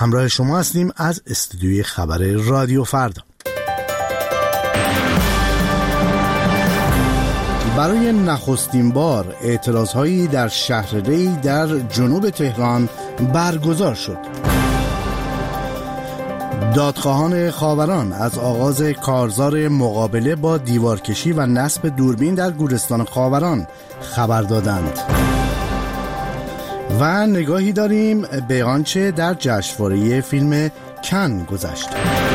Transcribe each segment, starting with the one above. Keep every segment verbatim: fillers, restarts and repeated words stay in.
همراه شما هستیم از استودیوی خبر رادیو فردا. برای نخستین بار اعتراضهایی در شهر ری در جنوب تهران برگزار شد. دادخواهان خاوران از آغاز کارزار مقابله با دیوارکشی و نصب دوربین در گورستان خاوران خبر دادند. و نگاهی داریم به آنچه در جشنواره فیلم کن گذشت.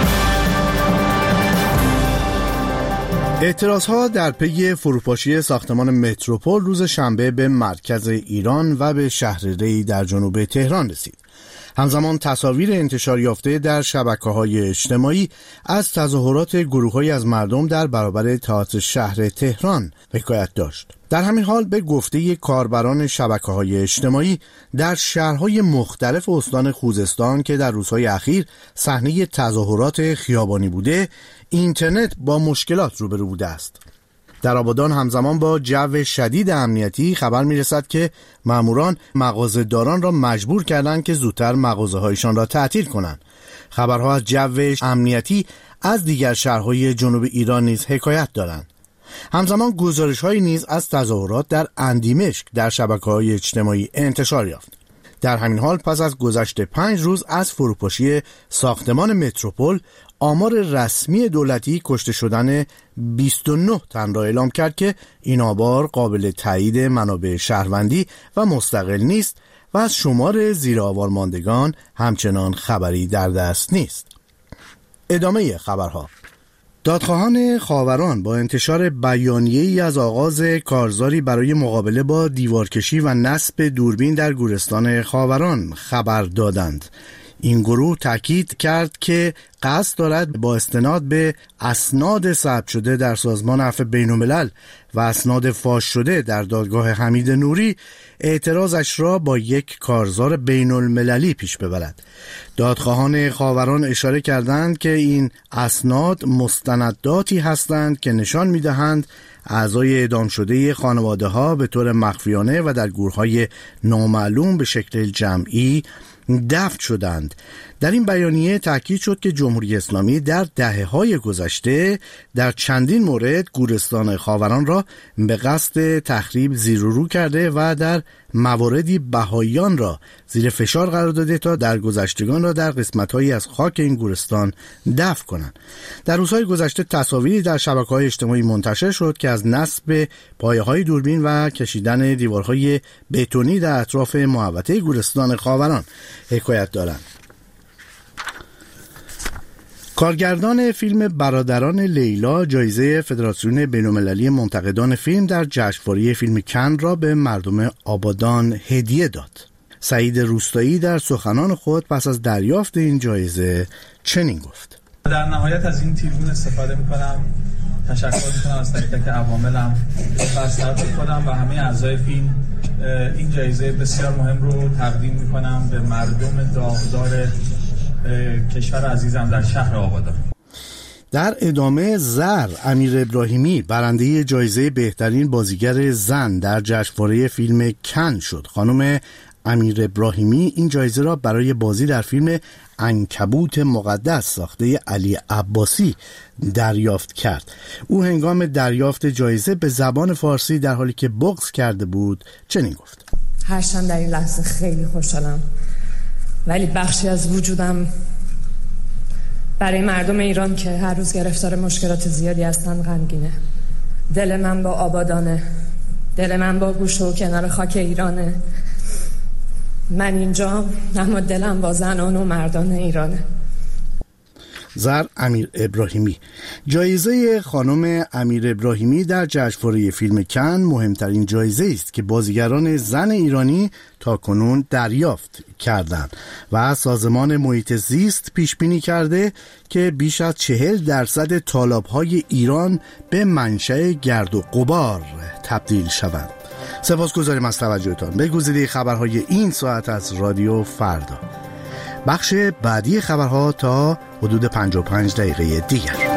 اعتراضها در پی فروپاشی ساختمان متروپول روز شنبه به مرکز ایران و به شهر ری در جنوب تهران رسید. همزمان تصاویر انتشار یافته در شبکه‌های اجتماعی از تظاهرات گروه‌هایی از مردم در برابر تئاتر شهر تهران حکایت داشت. در همین حال به گفته کاربران شبکه‌های اجتماعی در شهرهای مختلف استان خوزستان که در روزهای اخیر صحنه تظاهرات خیابانی بوده، اینترنت با مشکلات روبرو بوده است. در آبادان همزمان با جو شدید امنیتی خبر میرسد که ماموران مغازه‌داران را مجبور کردند که زودتر مغازه‌هایشان را تعطیل کنند. خبرها از جو امنیتی از دیگر شهرهای جنوب ایران نیز حکایت دارند. همزمان گزارش‌هایی نیز از تظاهرات در اندیمشک در شبکه‌های اجتماعی انتشار یافت. در همین حال پس از گذشت پنج روز از فروپاشی ساختمان متروپول، آمار رسمی دولتی کشته شدن بیست و نه تن را اعلام کرد که این آمار قابل تایید منابع شهروندی و مستقل نیست و از شمار زیر آوار ماندگان همچنان خبری در دست نیست. ادامه خبرها. دادخواهان خاوران با انتشار بیانیه‌ای از آغاز کارزاری برای مقابله با دیوارکشی و نصب دوربین در گورستان خاوران خبر دادند. این گروه تاکید کرد که قصد دارد با استناد به اسناد ثبت شده در سازمان عفو بین‌الملل و اسناد فاش شده در دادگاه حمید نوری اعتراضش را با یک کارزار بین‌المللی پیش ببرد. دادخواهان خاوران اشاره کردند که این اسناد مستنداتی هستند که نشان می‌دهند اعضای اعدام شده خانواده‌ها به طور مخفیانه و در گورهای نامعلوم به شکل جمعی دفن شدند. در این بیانیه تاکید شد که جمهوری اسلامی در دهه‌های گذشته در چندین مورد گورستان خاوران را به قصد تخریب زیر و رو کرده و در مواردی بهائیان را زیر فشار قرار داده تا در گذشتگان را در قسمت‌هایی از خاک این گورستان دفن کنند. در روزهای گذشته تصاویری در شبکه‌های اجتماعی منتشر شد که از نصب پایه‌های دوربین و کشیدن دیوارهای بتونی در اطراف محوطه گورستان خاوران حکایت دارند. کارگردان فیلم برادران لیلا جایزه فدراسیون بین‌المللی منتقدان فیلم در جشنواره فیلم کن را به مردم آبادان هدیه داد. سعید روستایی در سخنان خود پس از دریافت این جایزه چنین گفت: در نهایت از این تریبون استفاده می‌کنم، تشکر می‌کنم از تک تک عواملم و از طرف خودم و همه اعضای فیلم این جایزه بسیار مهم رو تقدیم می‌کنم به مردم داغدار کشور عزیزم در شهر آبادان. در ادامه زر امیر ابراهیمی برنده جایزه بهترین بازیگر زن در جشنواره فیلم کن شد. خانم امیر ابراهیمی این جایزه را برای بازی در فیلم عنکبوت مقدس ساخته علی عباسی دریافت کرد. او هنگام دریافت جایزه به زبان فارسی در حالی که بغض کرده بود چنین گفت: هرچند در این لحظه خیلی خوشحالم، ولی بخشی از وجودم برای مردم ایران که هر روز گرفتار مشکلات زیادی هستن غمگینه. دل من با آبادانه، دل من با گوشه و کنار خاک ایرانه. من اینجا، اما دلم با زنان و مردان ایرانه. زر امیر ابراهیمی. جایزه خانم امیر ابراهیمی در جشنواره فیلم کن مهمترین جایزه است که بازیگران زن ایرانی تاکنون دریافت کردند و سازمان محیط زیست پیش بینی کرده که بیش از چهل درصد تالاب‌های ایران به منشأ گرد و غبار تبدیل شوند. سپاسگزاریم از توجهتان به گزیده خبرهای این ساعت از رادیو فردا. بخش بعدی خبرها تا حدود پنجاه و پنج دقیقه دیگر.